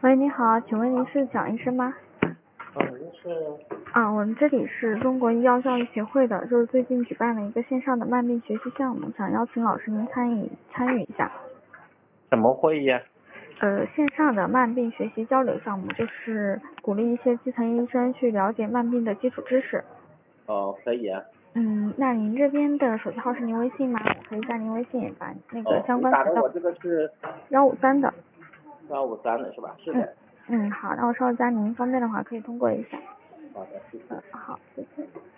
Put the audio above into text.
喂，你好，请问您是蒋医生吗？ 您是？ 我们这里是中国医药教育协会的，就是最近举办了一个线上的慢病学习项目，想邀请老师您参与一下。 什么会议啊？ 线上的慢病学习交流项目，就是鼓励一些基层医生去了解慢病的基础知识。 哦，可以啊。 那您这边的手机号是您微信吗？我可以加您微信，把那个相你关渠道。 打的我这个是 153的。 153的是吧？是的。 好，那我稍后加您，方便的话可以通过一下。 好的，谢谢。 好，谢谢。